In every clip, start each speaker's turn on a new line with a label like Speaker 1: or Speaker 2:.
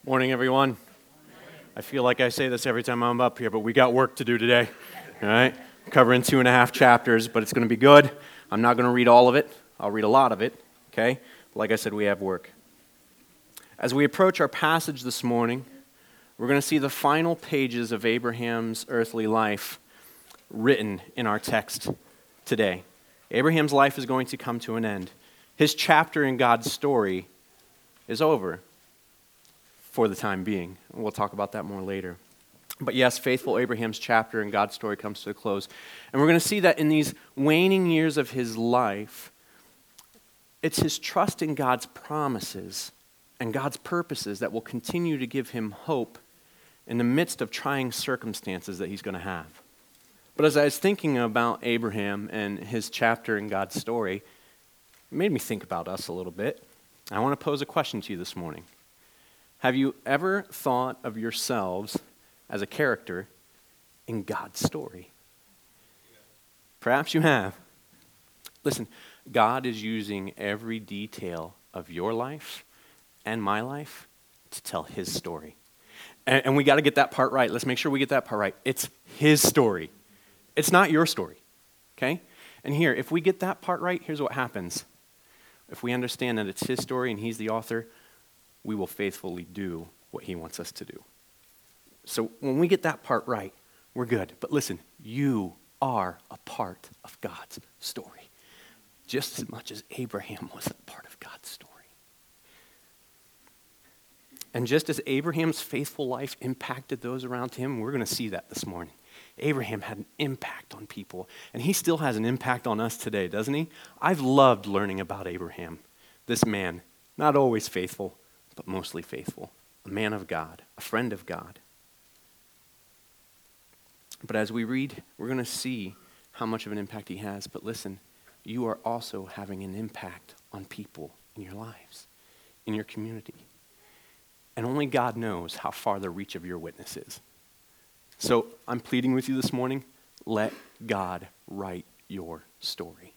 Speaker 1: Morning, everyone. I feel like I say this every time I'm up here, but we got work to do today, all right? Covering 2.5 chapters, but it's going to be good. I'm not going to read all of it. I'll read a lot of it, okay? Like I said, we have work. As we approach our passage this morning, we're going to see the final pages of Abraham's earthly life written in our text today. Abraham's life is going to come to an end. His chapter in God's story is over for the time being. We'll talk about that more later. But yes, faithful Abraham's chapter in God's story comes to a close. And we're going to see that in these waning years of his life, it's his trust in God's promises and God's purposes that will continue to give him hope in the midst of trying circumstances that he's going to have. But as I was thinking about Abraham and his chapter in God's story, it made me think about us a little bit. I want to pose a question to you this morning. Have you ever thought of yourselves as a character in God's story? Perhaps you have. Listen, God is using every detail of your life and my life to tell his story. And we got to get that part right. Let's make sure we get that part right. It's his story. It's not your story, okay? And here, if we get that part right, here's what happens. If we understand that it's his story and he's the author, we will faithfully do what he wants us to do. So when we get that part right, we're good. But listen, you are a part of God's story, just as much as Abraham was a part of God's story. And just as Abraham's faithful life impacted those around him, we're going to see that this morning. Abraham had an impact on people, and he still has an impact on us today, doesn't he? I've loved learning about Abraham, this man, not always faithful, but mostly faithful, a man of God, a friend of God. But as we read, we're going to see how much of an impact he has. But listen, you are also having an impact on people in your lives, in your community. And only God knows how far the reach of your witness is. So I'm pleading with you this morning, let God write your story.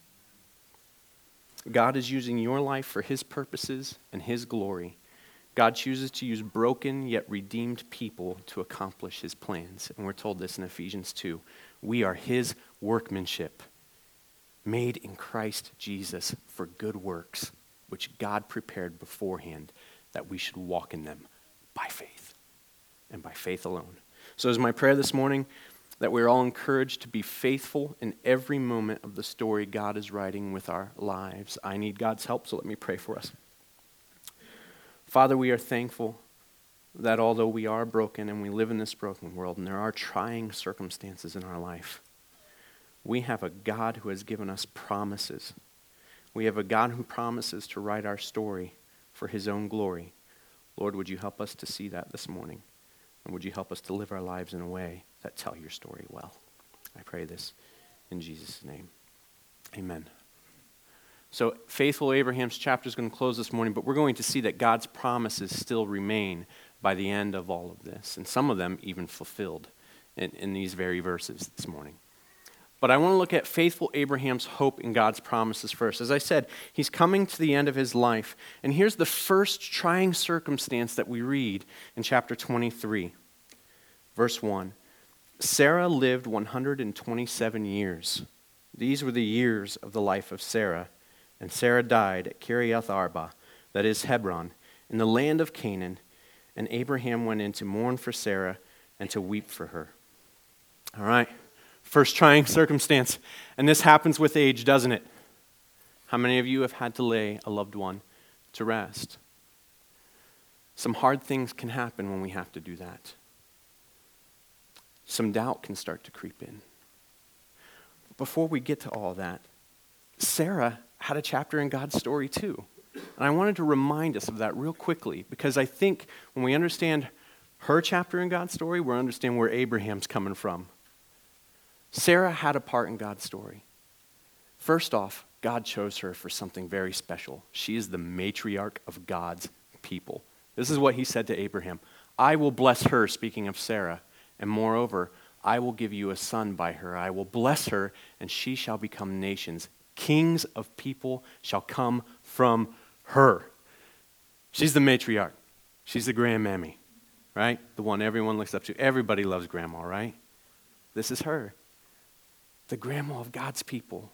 Speaker 1: God is using your life for his purposes and his glory. God chooses to use broken yet redeemed people to accomplish his plans. And we're told this in Ephesians 2. We are his workmanship, made in Christ Jesus for good works, which God prepared beforehand that we should walk in them by faith, and by faith alone. So is my prayer this morning that we're all encouraged to be faithful in every moment of the story God is writing with our lives. I need God's help, so let me pray for us. Father, we are thankful that although we are broken and we live in this broken world and there are trying circumstances in our life, we have a God who has given us promises. We have a God who promises to write our story for his own glory. Lord, would you help us to see that this morning? And would you help us to live our lives in a way that tell your story well? I pray this in Jesus' name. Amen. So faithful Abraham's chapter is going to close this morning, but we're going to see that God's promises still remain by the end of all of this, and some of them even fulfilled in these very verses this morning. But I want to look at faithful Abraham's hope in God's promises first. As I said, he's coming to the end of his life. And here's the first trying circumstance that we read in chapter 23, verse 1. Sarah lived 127 years. These were the years of the life of Sarah. And Sarah died at Kiriath Arba, that is Hebron, in the land of Canaan. And Abraham went in to mourn for Sarah and to weep for her. All right. First trying circumstance. And this happens with age, doesn't it? How many of you have had to lay a loved one to rest? Some hard things can happen when we have to do that. Some doubt can start to creep in. Before we get to all that, Sarah had a chapter in God's story too. And I wanted to remind us of that real quickly, because I think when we understand her chapter in God's story, we'll understand where Abraham's coming from. Sarah had a part in God's story. First off, God chose her for something very special. She is the matriarch of God's people. This is what he said to Abraham. I will bless her, speaking of Sarah, and moreover, I will give you a son by her. I will bless her, and she shall become nations. Kings of people shall come from her. She's the matriarch. She's the grandmammy, right? The one everyone looks up to. Everybody loves grandma, right? This is her, the grandma of God's people.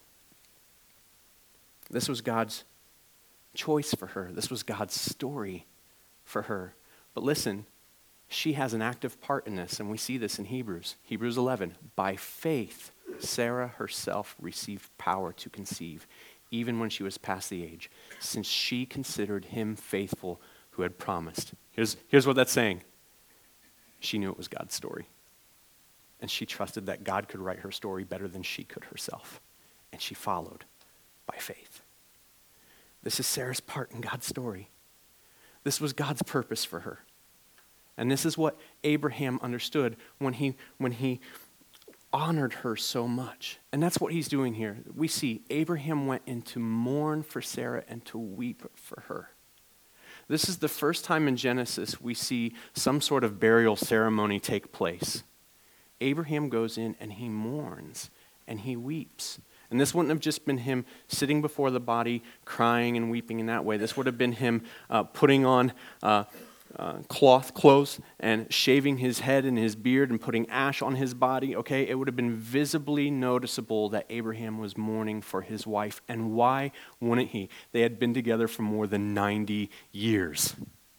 Speaker 1: This was God's choice for her. This was God's story for her. But listen, she has an active part in this, and we see this in Hebrews. Hebrews 11. By faith, Sarah herself received power to conceive, even when she was past the age, since she considered him faithful who had promised. Here's what that's saying. She knew it was God's story. And she trusted that God could write her story better than she could herself. And she followed by faith. This is Sarah's part in God's story. This was God's purpose for her. And this is what Abraham understood when he honored her so much. And that's what he's doing here. We see Abraham went in to mourn for Sarah and to weep for her. This is the first time in Genesis we see some sort of burial ceremony take place. Abraham goes in and he mourns and he weeps. And this wouldn't have just been him sitting before the body, crying and weeping in that way. This would have been him putting on clothes and shaving his head and his beard and putting ash on his body. Okay, it would have been visibly noticeable that Abraham was mourning for his wife. And why wouldn't he? They had been together for more than 90 years.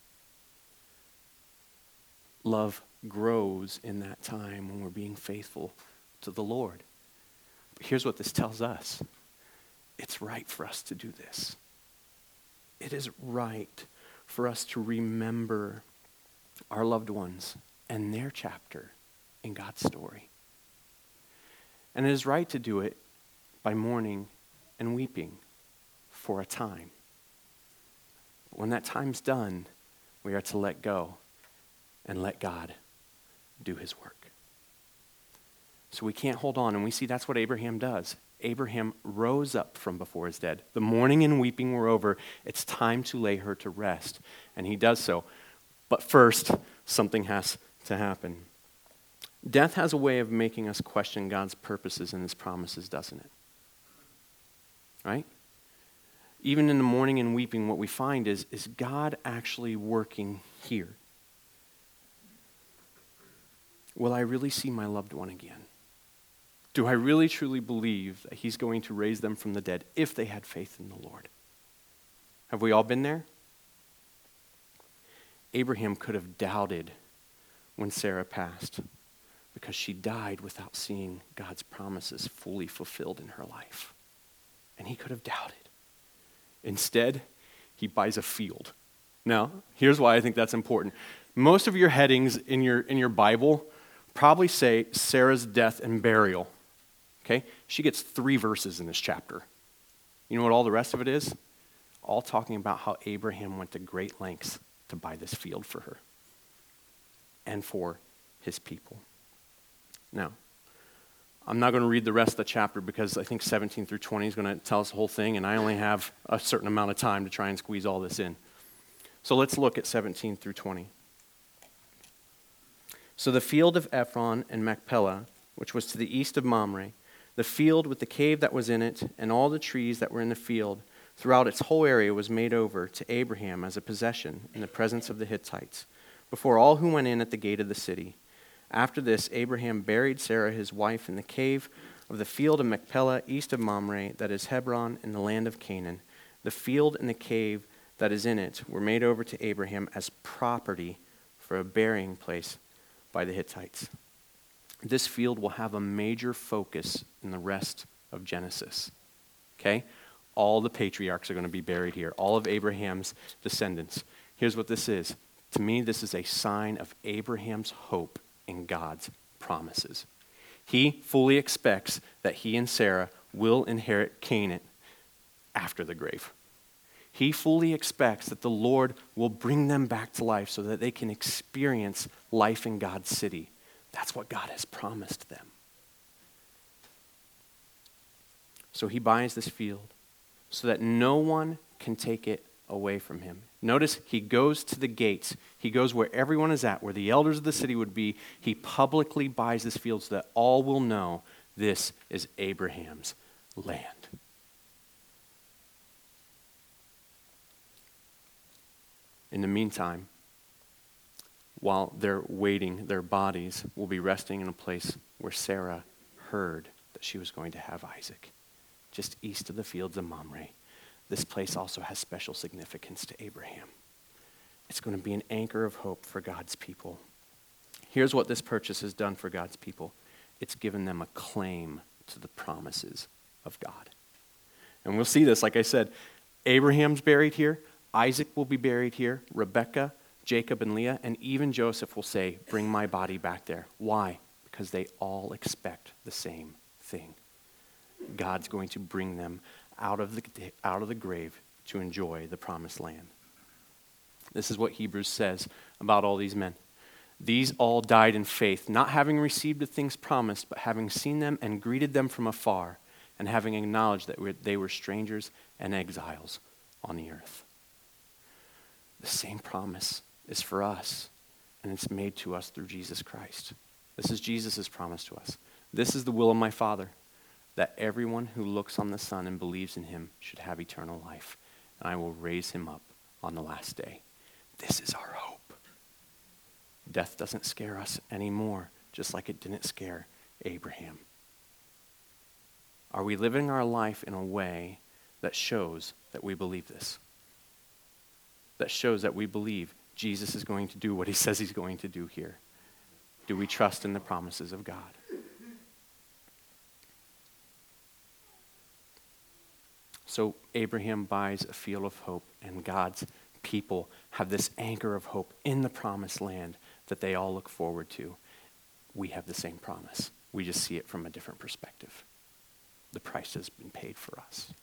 Speaker 1: Love grows in that time when we're being faithful to the Lord. But here's what this tells us. It's right for us to do this. It is right for us to remember our loved ones and their chapter in God's story. And it is right to do it by mourning and weeping for a time. But when that time's done, we are to let go and let God do his work. So we can't hold on, and we see that's what Abraham does. Abraham rose up from before his dead. The mourning and weeping were over. It's time to lay her to rest. And he does so. But first, something has to happen. Death has a way of making us question God's purposes and his promises, doesn't it? Right? Even in the mourning and weeping, what we find is God actually working here? Will I really see my loved one again? Do I really truly believe that he's going to raise them from the dead if they had faith in the Lord? Have we all been there? Abraham could have doubted when Sarah passed because she died without seeing God's promises fully fulfilled in her life. And he could have doubted. Instead, he buys a field. Now, here's why I think that's important. Most of your headings in your Bible probably say Sarah's death and burial. Okay? She gets 3 verses in this chapter. You know what all the rest of it is? All talking about how Abraham went to great lengths to buy this field for her and for his people. Now, I'm not going to read the rest of the chapter because I think 17 through 20 is going to tell us the whole thing, and I only have a certain amount of time to try and squeeze all this in. So let's look at 17 through 20. So the field of Ephron and Machpelah, which was to the east of Mamre, the field with the cave that was in it, and all the trees that were in the field, throughout its whole area was made over to Abraham as a possession in the presence of the Hittites, before all who went in at the gate of the city. After this, Abraham buried Sarah his wife in the cave of the field of Machpelah east of Mamre, that is Hebron, in the land of Canaan. The field and the cave that is in it were made over to Abraham as property for a burying place by the Hittites. This field will have a major focus in the rest of Genesis. Okay? All the patriarchs are going to be buried here. All of Abraham's descendants. Here's what this is. To me, this is a sign of Abraham's hope in God's promises. He fully expects that he and Sarah will inherit Canaan after the grave. He fully expects that the Lord will bring them back to life so that they can experience life in God's city. That's what God has promised them. So he buys this field so that no one can take it away from him. Notice he goes to the gates. He goes where everyone is at, where the elders of the city would be. He publicly buys this field so that all will know this is Abraham's land. In the meantime, while they're waiting, their bodies will be resting in a place where Sarah heard that she was going to have Isaac, just east of the fields of Mamre. This place also has special significance to Abraham. It's going to be an anchor of hope for God's people. Here's what this purchase has done for God's people. It's given them a claim to the promises of God. And we'll see this, like I said, Abraham's buried here, Isaac will be buried here, Rebekah, Jacob, and Leah, and even Joseph will say, bring my body back there. Why? Because they all expect the same thing. God's going to bring them out of the grave to enjoy the promised land. This is what Hebrews says about all these men. These all died in faith, not having received the things promised, but having seen them and greeted them from afar, and having acknowledged that they were strangers and exiles on the earth. The same promise is for us, and it's made to us through Jesus Christ. This is Jesus' promise to us. This is the will of my Father, that everyone who looks on the Son and believes in him should have eternal life, and I will raise him up on the last day. This is our hope. Death doesn't scare us anymore, just like it didn't scare Abraham. Are we living our life in a way that shows that we believe this? That shows that we believe Jesus is going to do what he says he's going to do here? Do we trust in the promises of God? So Abraham buys a field of hope, and God's people have this anchor of hope in the promised land that they all look forward to. We have the same promise. We just see it from a different perspective. The price has been paid for us.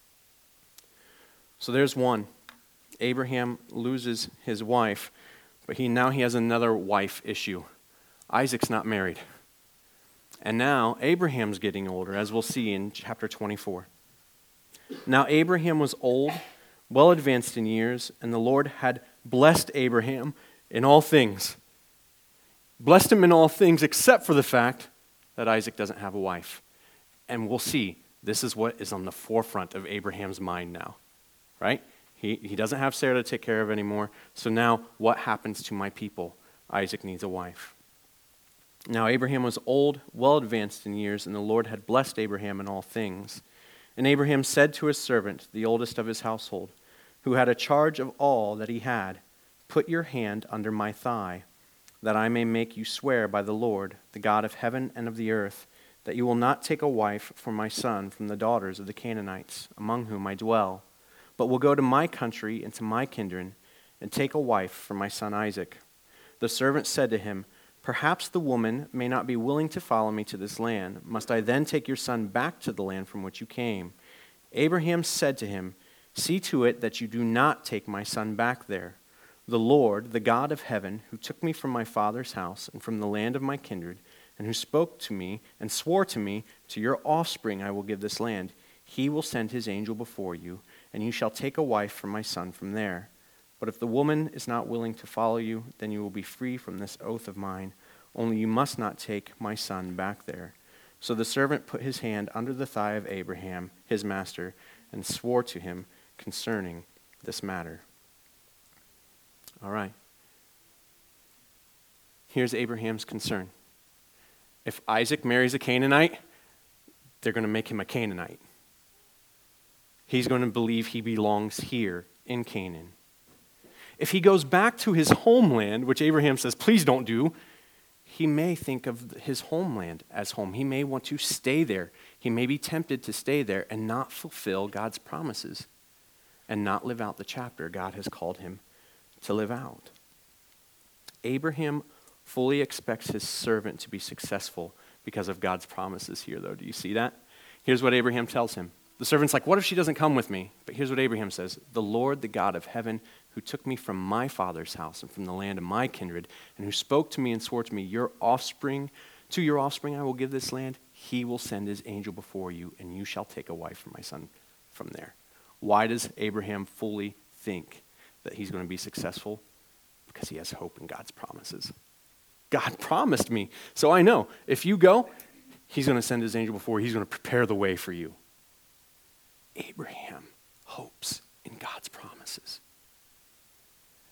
Speaker 1: So there's one. Abraham loses his wife, but now he has another wife issue. Isaac's not married. And now Abraham's getting older, as we'll see in chapter 24. Now Abraham was old, well advanced in years, and the Lord had blessed Abraham in all things. Blessed him in all things except for the fact that Isaac doesn't have a wife. And we'll see, this is what is on the forefront of Abraham's mind now, right? He doesn't have Sarah to take care of anymore. So now what happens to my people? Isaac needs a wife. Now Abraham was old, well advanced in years, and the Lord had blessed Abraham in all things. And Abraham said to his servant, the oldest of his household, who had a charge of all that he had, put your hand under my thigh, that I may make you swear by the Lord, the God of heaven and of the earth, that you will not take a wife for my son from the daughters of the Canaanites, among whom I dwell, but will go to my country and to my kindred, and take a wife for my son Isaac. The servant said to him, perhaps the woman may not be willing to follow me to this land. Must I then take your son back to the land from which you came? Abraham said to him, see to it that you do not take my son back there. The Lord, the God of heaven, who took me from my father's house and from the land of my kindred, and who spoke to me and swore to me, to your offspring I will give this land. He will send his angel before you, and you shall take a wife for my son from there. But if the woman is not willing to follow you, then you will be free from this oath of mine. Only you must not take my son back there. So the servant put his hand under the thigh of Abraham, his master, and swore to him concerning this matter. All right. Here's Abraham's concern. If Isaac marries a Canaanite, they're going to make him a Canaanite. He's going to believe he belongs here in Canaan. If he goes back to his homeland, which Abraham says, please don't do, he may think of his homeland as home. He may want to stay there. He may be tempted to stay there and not fulfill God's promises and not live out the chapter God has called him to live out. Abraham fully expects his servant to be successful because of God's promises here, though. Do you see that? Here's what Abraham tells him. The servant's like, what if she doesn't come with me? But here's what Abraham says. The Lord, the God of heaven, who took me from my father's house and from the land of my kindred, and who spoke to me and swore to me, to your offspring I will give this land. He will send his angel before you, and you shall take a wife for my son from there. Why does Abraham fully think that he's going to be successful? Because he has hope in God's promises. God promised me, so I know if you go, he's going to send his angel before you. He's going to prepare the way for you. Abraham hopes in God's promises.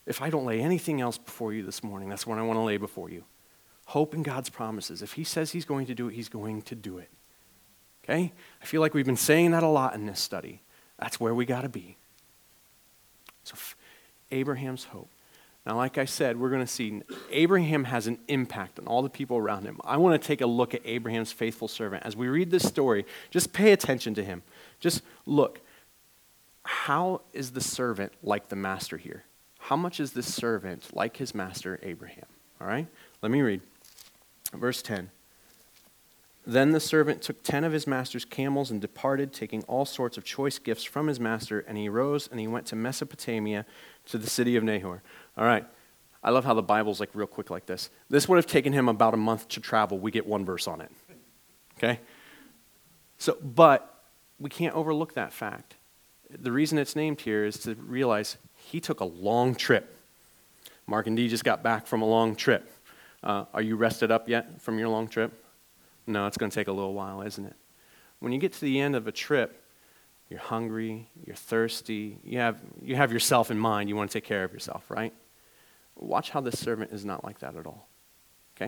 Speaker 1: If I don't lay anything else before you this morning, that's what I want to lay before you. Hope in God's promises. If he says he's going to do it, he's going to do it. Okay? I feel like we've been saying that a lot in this study. That's where we got to be. So Abraham's hope. Now, like I said, we're going to see Abraham has an impact on all the people around him. I want to take a look at Abraham's faithful servant. As we read this story, just pay attention to him. Just look. How is the servant like the master here? How much is this servant like his master, Abraham? All right? Let me read. Verse 10. Then the servant took 10 of his master's camels and departed, taking all sorts of choice gifts from his master, and he rose and he went to Mesopotamia, to the city of Nahor. All right. I love how the Bible's like real quick like this. This would have taken him about a month to travel. We get one verse on it. Okay? So, but we can't overlook that fact. The reason it's named here is to realize he took a long trip. Mark and Dee just got back from a long trip. Are you rested up yet from your long trip? No, it's going to take a little while, isn't it? When you get to the end of a trip, you're hungry, you're thirsty, you have yourself in mind, you want to take care of yourself, right? Watch how this servant is not like that at all, okay?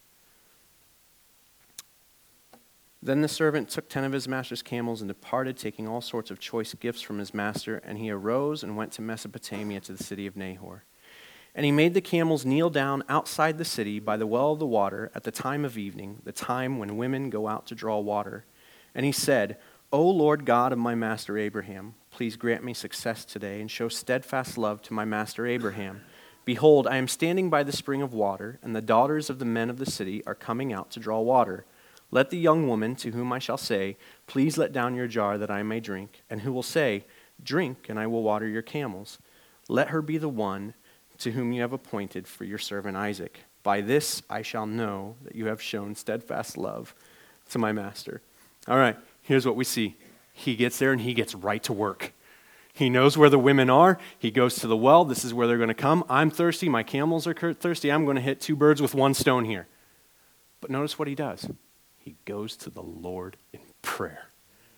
Speaker 1: Then the servant took 10 of his master's camels and departed, taking all sorts of choice gifts from his master, and he arose and went to Mesopotamia to the city of Nahor. And he made the camels kneel down outside the city by the well of the water at the time of evening, the time when women go out to draw water. And he said, O Lord God of my master Abraham, please grant me success today and show steadfast love to my master Abraham. Behold, I am standing by the spring of water, and the daughters of the men of the city are coming out to draw water. Let the young woman to whom I shall say, please let down your jar that I may drink, and who will say, drink, and I will water your camels. Let her be the one to whom you have appointed for your servant Isaac. By this I shall know that you have shown steadfast love to my master. All right, here's what we see. He gets there and he gets right to work. He knows where the women are. He goes to the well. This is where they're going to come. I'm thirsty. My camels are thirsty. I'm going to hit two birds with one stone here. But notice what he does. He goes to the Lord in prayer.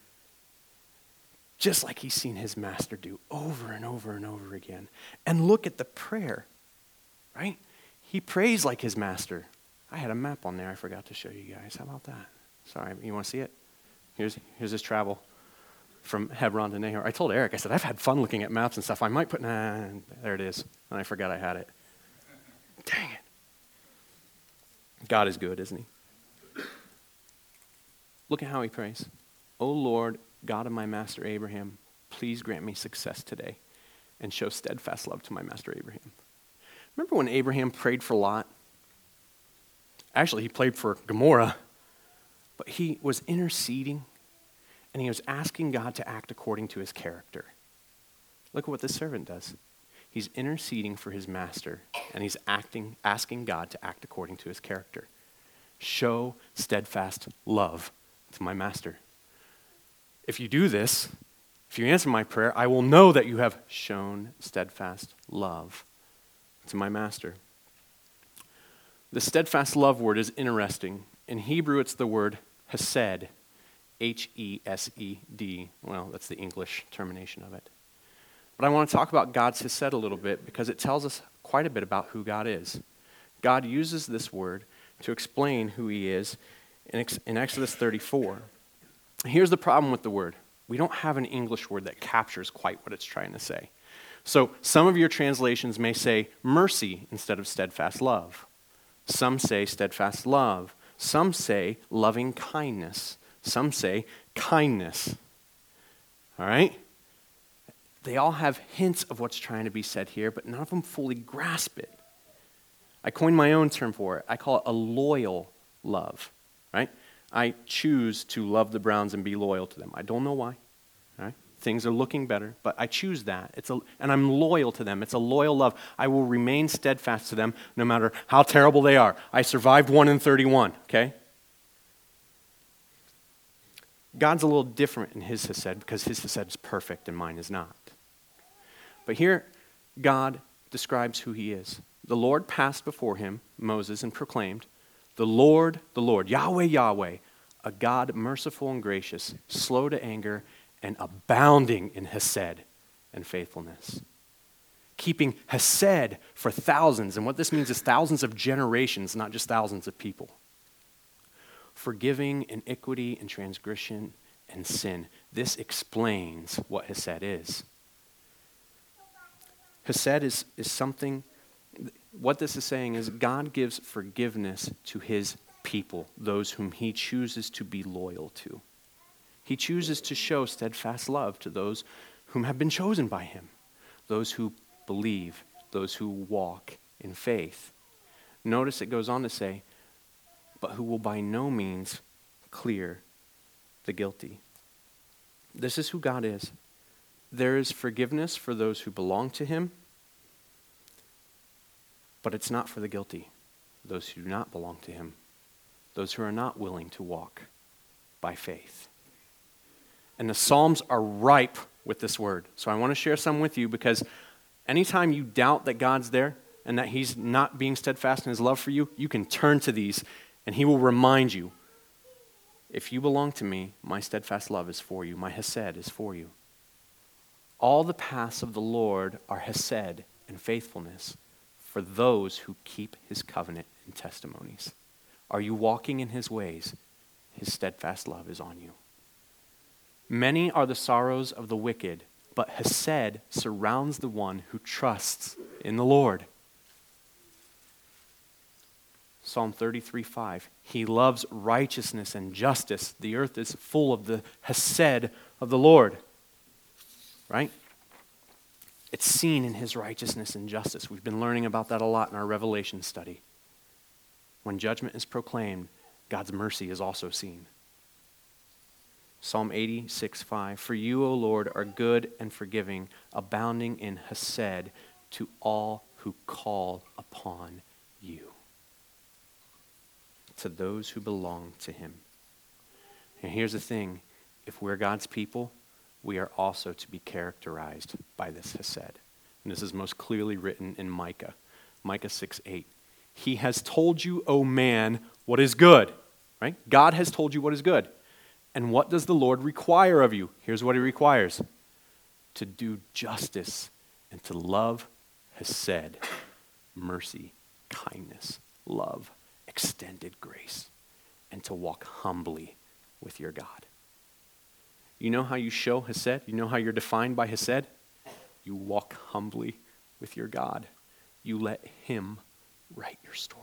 Speaker 1: Just like he's seen his master do over and over and over again. And look at the prayer, right? He prays like his master. I had a map on there I forgot to show you guys. How about that? Sorry, you want to see it? Here's his travel from Hebron to Nahor. I told Eric, I said, I've had fun looking at maps and stuff. I might put, there it is. And I forgot I had it. Dang it. God is good, isn't he? Look at how he prays. O Lord, God of my master Abraham, please grant me success today and show steadfast love to my master Abraham. Remember when Abraham prayed for Lot? Actually, he prayed for Gomorrah, but he was interceding and he was asking God to act according to his character. Look at what this servant does. He's interceding for his master and he's asking God to act according to his character. Show steadfast love to my master. If you do this, if you answer my prayer, I will know that you have shown steadfast love to my master. The steadfast love word is interesting. In Hebrew, it's the word hesed, H-E-S-E-D. Well, that's the English termination of it. But I want to talk about God's hesed a little bit because it tells us quite a bit about who God is. God uses this word to explain who he is in Exodus 34. Here's the problem with the word. We don't have an English word that captures quite what it's trying to say. So some of your translations may say mercy instead of steadfast love. Some say steadfast love. Some say loving kindness. Some say kindness. All right? They all have hints of what's trying to be said here, but none of them fully grasp it. I coined my own term for it. I call it a loyal love, right? I choose to love the Browns and be loyal to them. I don't know why. Right? Things are looking better, but I choose that. And I'm loyal to them. It's a loyal love. I will remain steadfast to them no matter how terrible they are. I survived 1 in 31, okay? God's a little different in his hesed because his hesed is perfect and mine is not. But here, God describes who he is. The Lord passed before him, Moses, and proclaimed, the Lord, Yahweh, Yahweh, a God merciful and gracious, slow to anger, and abounding in hesed and faithfulness. keeping hesed for thousands. And what this means is thousands of generations, not just thousands of people. Forgiving iniquity and transgression and sin. This explains what hesed is. Hesed is something, what this is saying is God gives forgiveness to his people, those whom he chooses to be loyal to. He chooses to show steadfast love to those whom have been chosen by him, those who believe, those who walk in faith. Notice it goes on to say, but who will by no means clear the guilty. This is who God is. There is forgiveness for those who belong to him, but it's not for the guilty, those who do not belong to him, those who are not willing to walk by faith. And the Psalms are ripe with this word. So I want to share some with you because anytime you doubt that God's there and that he's not being steadfast in his love for you, you can turn to these and he will remind you, if you belong to me, my steadfast love is for you. My hesed is for you. All the paths of the Lord are hesed and faithfulness for those who keep his covenant and testimonies. Are you walking in his ways? His steadfast love is on you. Many are the sorrows of the wicked, but hesed surrounds the one who trusts in the Lord. Psalm 33:5. He loves righteousness and justice. The earth is full of the hesed of the Lord. Right? It's seen in his righteousness and justice. We've been learning about that a lot in our Revelation study. When judgment is proclaimed, God's mercy is also seen. Psalm 86:5. For you, O Lord, are good and forgiving, abounding in hesed to all who call upon you. To those who belong to him. And here's the thing. If we're God's people, we are also to be characterized by this hesed. And this is most clearly written in Micah. Micah 6:8. He has told you, O man, what is good. Right? God has told you what is good. And what does the Lord require of you? Here's what he requires. To do justice and to love hesed, mercy, kindness, love, extended grace, and to walk humbly with your God. You know how you show hesed? You know how you're defined by hesed? You walk humbly with your God. You let him write your story.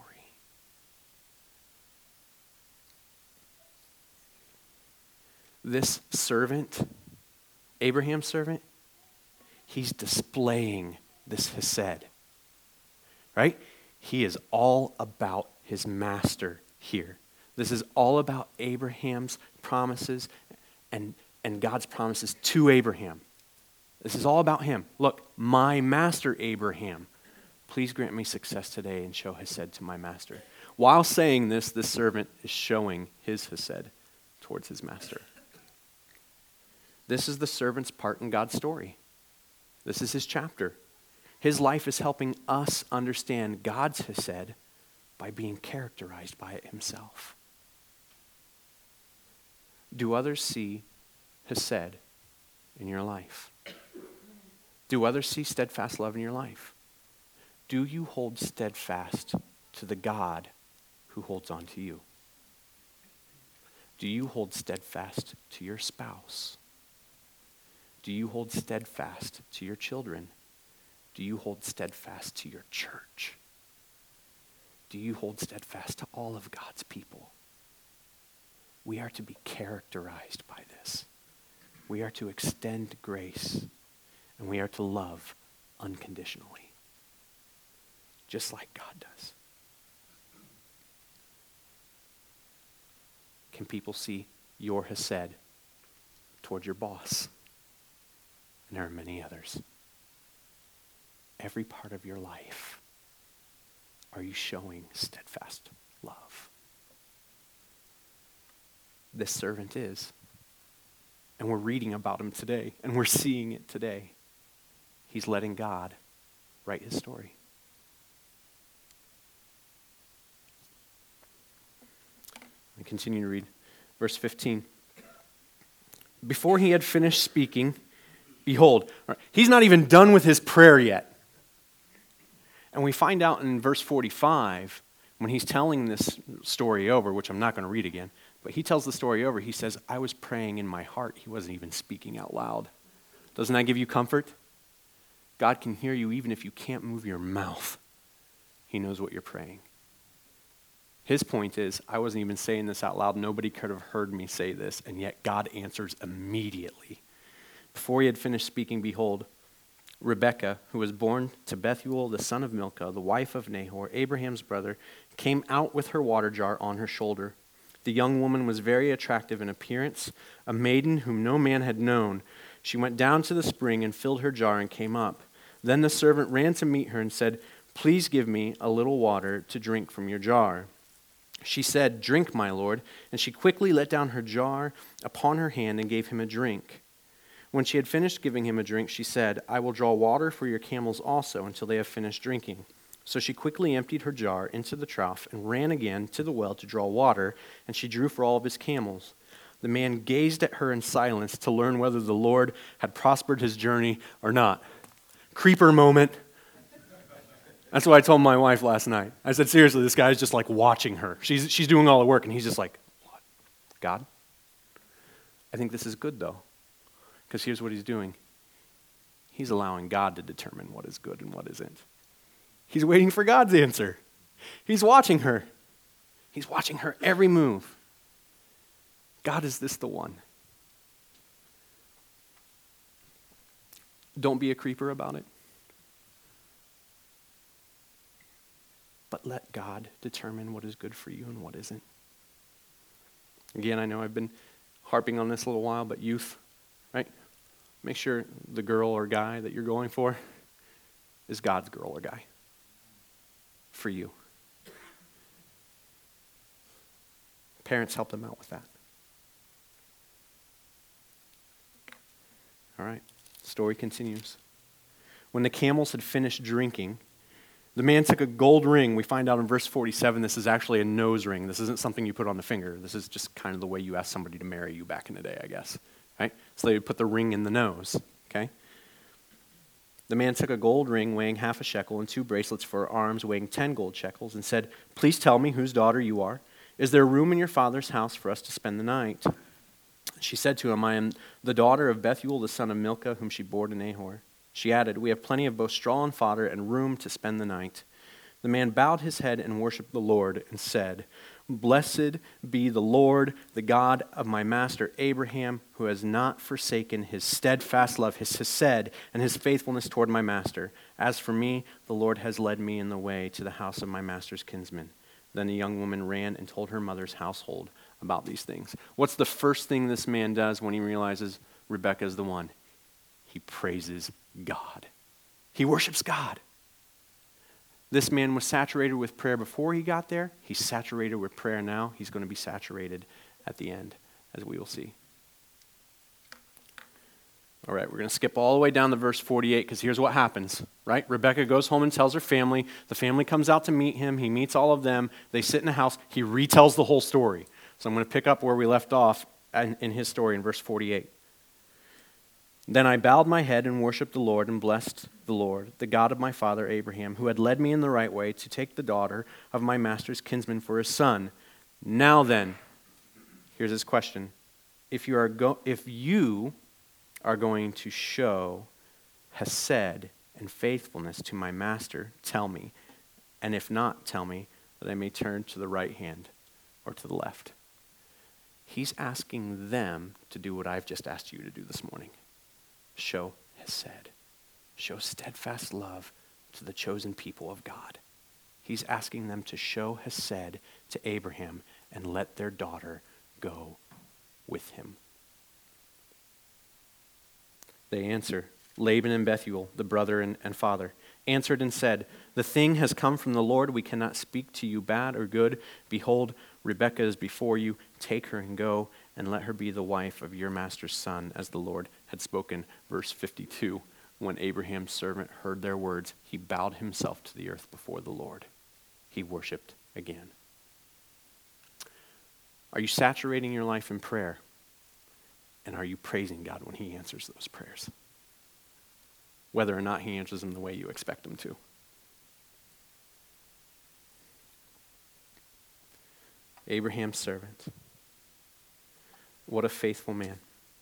Speaker 1: This servant, Abraham's servant, he's displaying this hesed, right? He is all about his master here. This is all about Abraham's promises and God's promises to Abraham. This is all about him. Look, my master Abraham, please grant me success today and show hesed to my master. While saying this, the servant is showing his hesed towards his master. This is the servant's part in God's story. This is his chapter. His life is helping us understand God's hesed by being characterized by it himself. Do others see hesed in your life? Do others see steadfast love in your life? Do you hold steadfast to the God who holds on to you? Do you hold steadfast to your spouse? Do you hold steadfast to your children? Do you hold steadfast to your church? Do you hold steadfast to all of God's people? We are to be characterized by this. We are to extend grace, and we are to love unconditionally, just like God does. Can people see your hesed toward your boss? And there are many others. Every part of your life, are you showing steadfast love? This servant is. And we're reading about him today, and we're seeing it today. He's letting God write his story. I continue to read verse 15. Before he had finished speaking, behold, he's not even done with his prayer yet. And we find out in verse 45, when he's telling this story over, which I'm not going to read again, but he tells the story over, he says, I was praying in my heart. He wasn't even speaking out loud. Doesn't that give you comfort? God can hear you even if you can't move your mouth. He knows what you're praying. His point is, I wasn't even saying this out loud. Nobody could have heard me say this, and yet God answers immediately. Before he had finished speaking, behold, Rebekah, who was born to Bethuel, the son of Milcah, the wife of Nahor, Abraham's brother, came out with her water jar on her shoulder. The young woman was very attractive in appearance, a maiden whom no man had known. She went down to the spring and filled her jar and came up. Then the servant ran to meet her and said, Please give me a little water to drink from your jar. She said, Drink, my lord. And she quickly let down her jar upon her hand and gave him a drink. When she had finished giving him a drink, she said, I will draw water for your camels also until they have finished drinking. So she quickly emptied her jar into the trough and ran again to the well to draw water, and she drew for all of his camels. The man gazed at her in silence to learn whether the Lord had prospered his journey or not. Creeper moment. That's what I told my wife last night. I said, seriously, this guy's just like watching her. She's doing all the work, and he's just like, what? God? I think this is good, though, because here's what he's doing. He's allowing God to determine what is good and what isn't. He's waiting for God's answer. He's watching her. He's watching her every move. God, is this the one? Don't be a creeper about it. But let God determine what is good for you and what isn't. Again, I know I've been harping on this a little while, but youth, right? Make sure the girl or guy that you're going for is God's girl or guy for you. Parents, help them out with that. All right, the story continues. When the camels had finished drinking, the man took a gold ring. We find out in verse 47, this is actually a nose ring. This isn't something you put on the finger. This is just kind of the way you asked somebody to marry you back in the day, I guess. Right? So they would put the ring in the nose. Okay? The man took a gold ring weighing half a shekel and 2 bracelets for her arms weighing 10 gold shekels and said, Please tell me whose daughter you are. Is there room in your father's house for us to spend the night? She said to him, I am the daughter of Bethuel, the son of Milcah, whom she bore to Nahor. She added, We have plenty of both straw and fodder and room to spend the night. The man bowed his head and worshipped the Lord and said, Blessed be the Lord, the God of my master Abraham, who has not forsaken his steadfast love, his hesed, and his faithfulness toward my master. As for me, the Lord has led me in the way to the house of my master's kinsman. Then the young woman ran and told her mother's household about these things. What's the first thing this man does when he realizes Rebekah is the one? He praises God. He worships God. This man was saturated with prayer before he got there. He's saturated with prayer now. He's going to be saturated at the end, as we will see. All right, we're going to skip all the way down to verse 48 because here's what happens, right? Rebekah goes home and tells her family. The family comes out to meet him. He meets all of them. They sit in a house. He retells the whole story. So I'm going to pick up where we left off in his story in verse 48. Then I bowed my head and worshipped the Lord and blessed the Lord, the God of my father Abraham, who had led me in the right way to take the daughter of my master's kinsman for his son. Now then, here's his question. If you are going to show hesed and faithfulness to my master, tell me. And if not, tell me that I may turn to the right hand or to the left. He's asking them to do what I've just asked you to do this morning. Show hesed. Show steadfast love to the chosen people of God. He's asking them to show hesed to Abraham and let their daughter go with him. They answer, Laban and Bethuel, the brother and father, answered and said, The thing has come from the Lord. We cannot speak to you bad or good. Behold, Rebekah is before you. Take her and go, and let her be the wife of your master's son, as the Lord had spoken. Verse 52, when Abraham's servant heard their words, he bowed himself to the earth before the Lord. He worshiped again. Are you saturating your life in prayer? And are you praising God when he answers those prayers? Whether or not he answers them the way you expect him to. Abraham's servant. What a faithful man.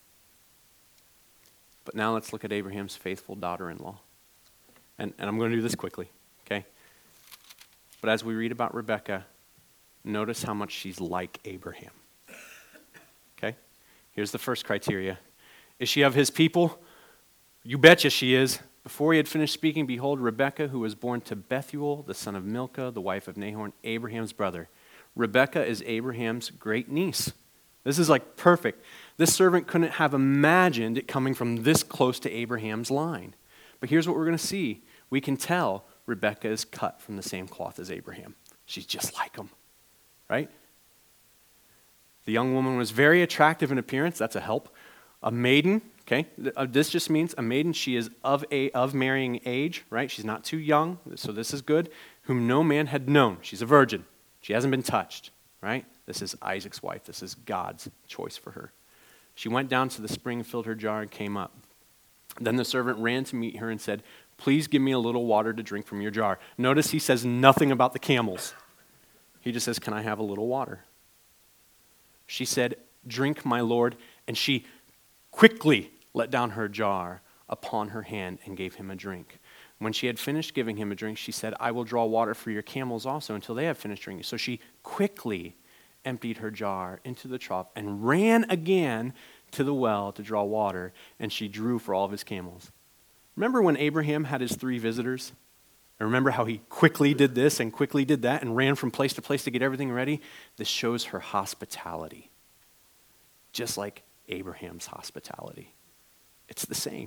Speaker 1: But now let's look at Abraham's faithful daughter-in-law. And I'm going to do this quickly, okay? But as we read about Rebekah, notice how much she's like Abraham. Okay? Here's the first criteria. Is she of his people? You betcha she is. Before he had finished speaking, behold, Rebekah, who was born to Bethuel, the son of Milcah, the wife of Nahor, Abraham's brother. Rebekah is Abraham's great niece. This is like perfect. This servant couldn't have imagined it coming from this close to Abraham's line. But here's what we're going to see. We can tell Rebekah is cut from the same cloth as Abraham. She's just like him, right? The young woman was very attractive in appearance. That's a help. A maiden, okay? This just means a maiden. She is of marrying age, right? She's not too young, so this is good. Whom no man had known. She's a virgin. She hasn't been touched, right? This is Isaac's wife. This is God's choice for her. She went down to the spring, filled her jar, and came up. Then the servant ran to meet her and said, please give me a little water to drink from your jar. Notice he says nothing about the camels. He just says, can I have a little water? She said, drink, my lord. And she quickly let down her jar upon her hand and gave him a drink. When she had finished giving him a drink, she said, I will draw water for your camels also until they have finished drinking. So she quickly emptied her jar into the trough and ran again to the well to draw water, and she drew for all of his camels. Remember when Abraham had his 3 visitors? And remember how he quickly did this and quickly did that and ran from place to place to get everything ready? This shows her hospitality, just like Abraham's hospitality. It's the same.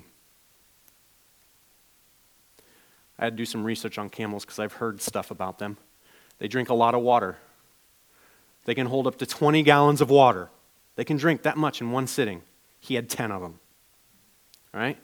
Speaker 1: I had to do some research on camels because I've heard stuff about them. They drink a lot of water. They can hold up to 20 gallons of water. They can drink that much in one sitting. He had 10 of them. All right?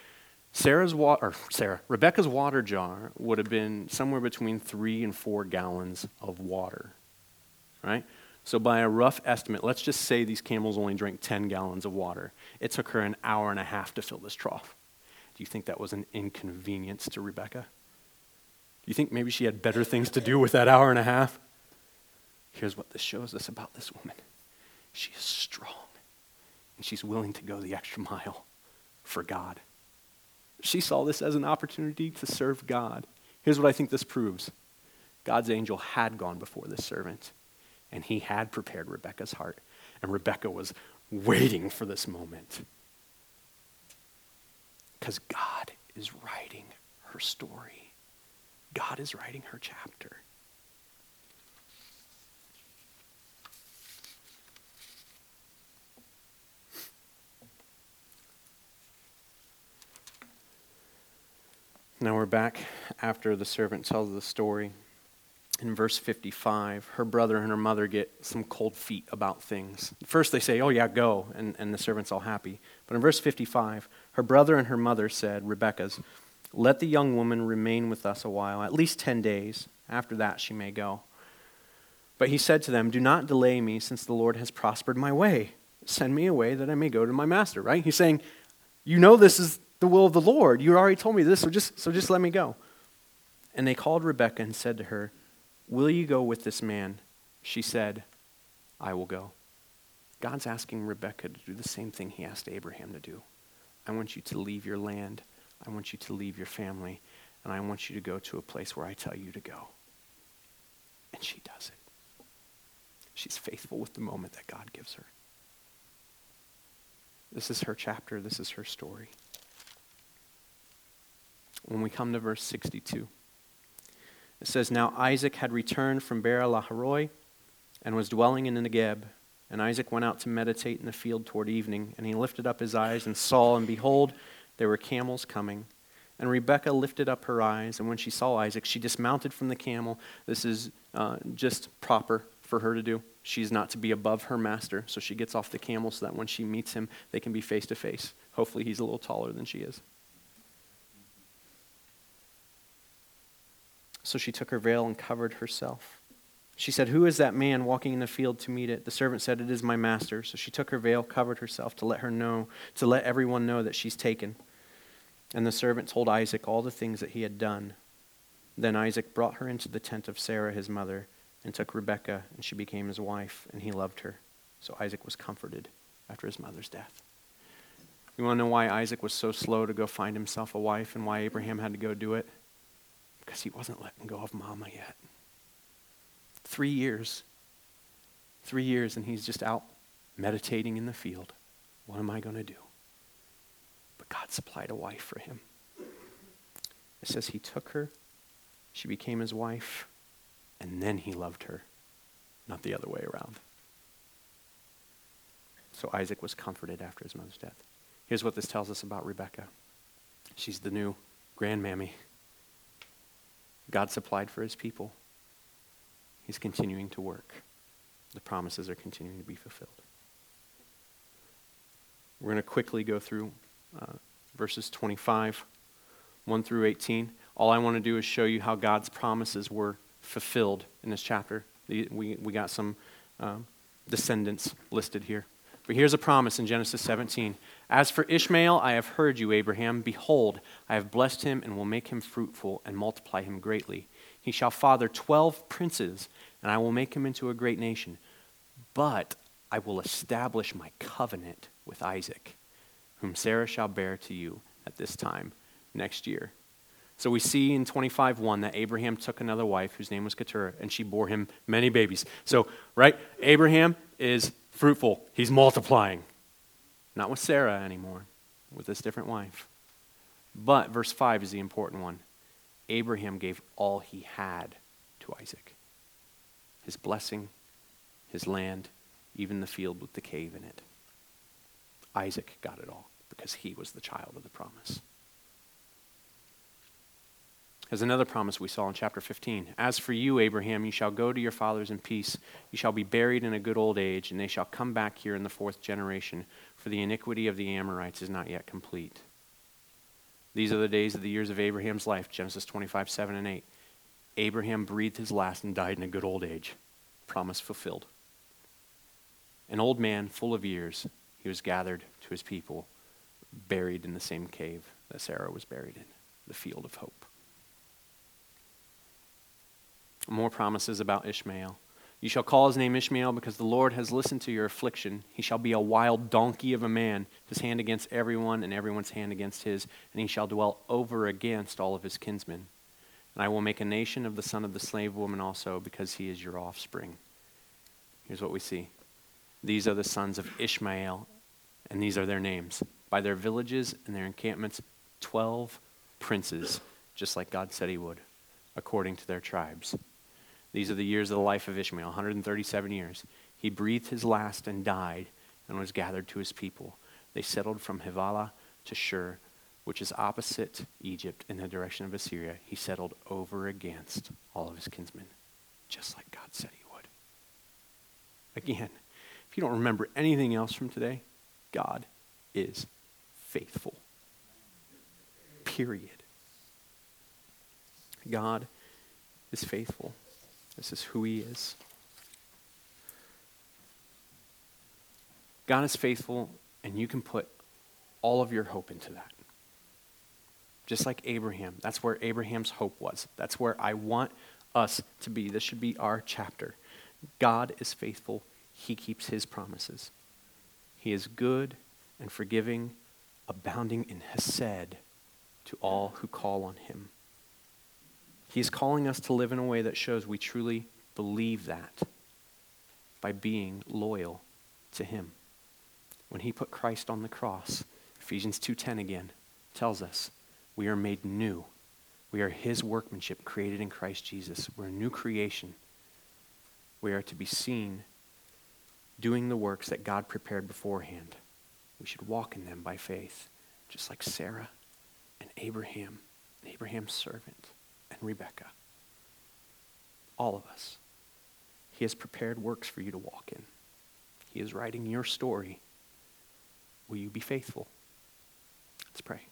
Speaker 1: Rebekah's water jar would have been somewhere between 3 and 4 gallons of water. Right? So by a rough estimate, let's just say these camels only drank 10 gallons of water. It took her an hour and a half to fill this trough. Do you think that was an inconvenience to Rebekah? Do you think maybe she had better things to do with that hour and a half? Here's what this shows us about this woman. She is strong, and she's willing to go the extra mile for God. She saw this as an opportunity to serve God. Here's what I think this proves. God's angel had gone before this servant, and he had prepared Rebekah's heart, and Rebekah was waiting for this moment. Because God is writing her story. God is writing her chapter. Now we're back after the servant tells the story. In verse 55, her brother and her mother get some cold feet about things. First they say, oh yeah, go, and the servant's all happy. But in verse 55, her brother and her mother said, Rebekah's, let the young woman remain with us a while, at least 10 days. After that she may go. But he said to them, do not delay me, since the Lord has prospered my way. Send me away that I may go to my master, right? He's saying, you know this is the will of the Lord. You already told me this, so just let me go. And they called Rebekah and said to her, will you go with this man? She said, I will go. God's asking Rebekah to do the same thing he asked Abraham to do. I want you to leave your land. I want you to leave your family. And I want you to go to a place where I tell you to go. And she does it. She's faithful with the moment that God gives her. This is her chapter. This is her story. When we come to verse 62, it says, now Isaac had returned from Beer-lahai-roi and was dwelling in the Negeb. And Isaac went out to meditate in the field toward evening. And he lifted up his eyes and saw, and behold, there were camels coming. And Rebekah lifted up her eyes, and when she saw Isaac, she dismounted from the camel. This is just proper for her to do. She's not to be above her master, so she gets off the camel so that when she meets him, they can be face to face. Hopefully he's a little taller than she is. So she took her veil and covered herself. She said, who is that man walking in the field to meet it? The servant said, it is my master. So she took her veil, covered herself to let everyone know that she's taken. And the servant told Isaac all the things that he had done. Then Isaac brought her into the tent of Sarah, his mother, and took Rebekah, and she became his wife, and he loved her. So Isaac was comforted after his mother's death. You want to know why Isaac was so slow to go find himself a wife and why Abraham had to go do it? Because he wasn't letting go of mama yet. 3 years. 3 years, and he's just out meditating in the field. What am I going to do? But God supplied a wife for him. It says he took her, she became his wife, and then he loved her, not the other way around. So Isaac was comforted after his mother's death. Here's what this tells us about Rebekah. She's the new grandmammy. God supplied for his people. He's continuing to work. The promises are continuing to be fulfilled. We're going to quickly go through verses 25, 1 through 18. All I want to do is show you how God's promises were fulfilled in this chapter. We got some descendants listed here. But here's a promise in Genesis 17. As for Ishmael, I have heard you, Abraham. Behold, I have blessed him and will make him fruitful and multiply him greatly. He shall father 12 princes, and I will make him into a great nation. But I will establish my covenant with Isaac, whom Sarah shall bear to you at this time next year. So we see in 25:1 that Abraham took another wife whose name was Keturah, and she bore him many babies. So, right, Abraham is fruitful. He's multiplying. Not with Sarah anymore, with this different wife. But verse 5 is the important one. Abraham gave all he had to Isaac. His blessing, his land, even the field with the cave in it. Isaac got it all because he was the child of the promise. There's another promise we saw in chapter 15. As for you, Abraham, you shall go to your fathers in peace. You shall be buried in a good old age, and they shall come back here in the 4th generation, for the iniquity of the Amorites is not yet complete. These are the days of the years of Abraham's life, Genesis 25:7 and 8. Abraham breathed his last and died in a good old age. Promise fulfilled. An old man, full of years, he was gathered to his people, buried in the same cave that Sarah was buried in, the field of hope. More promises about Ishmael. You shall call his name Ishmael because the Lord has listened to your affliction. He shall be a wild donkey of a man, his hand against everyone and everyone's hand against his, and he shall dwell over against all of his kinsmen. And I will make a nation of the son of the slave woman also, because he is your offspring. Here's what we see. These are the sons of Ishmael, and these are their names. By their villages and their encampments, 12 princes, just like God said he would, according to their tribes. These are the years of the life of Ishmael, 137 years. He breathed his last and died and was gathered to his people. They settled from Havilah to Shur, which is opposite Egypt in the direction of Assyria. He settled over against all of his kinsmen, just like God said he would. Again, if you don't remember anything else from today, God is faithful. Period. God is faithful. This is who he is. God is faithful, and you can put all of your hope into that. Just like Abraham. That's where Abraham's hope was. That's where I want us to be. This should be our chapter. God is faithful. He keeps his promises. He is good and forgiving, abounding in hesed to all who call on him. He's calling us to live in a way that shows we truly believe that by being loyal to him. When he put Christ on the cross, Ephesians 2:10 again tells us we are made new. We are his workmanship created in Christ Jesus. We're a new creation. We are to be seen doing the works that God prepared beforehand. We should walk in them by faith, just like Sarah and Abraham's servant, and Rebekah. All of us. He has prepared works for you to walk in. He is writing your story. Will you be faithful? Let's pray.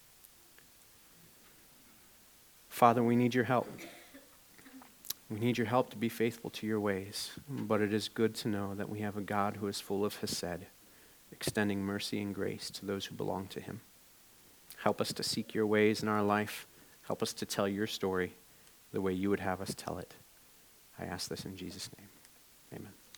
Speaker 1: Father, we need your help. We need your help to be faithful to your ways, but it is good to know that we have a God who is full of hesed, extending mercy and grace to those who belong to him. Help us to seek your ways in our life. Help us to tell your story the way you would have us tell it. I ask this in Jesus' name. Amen.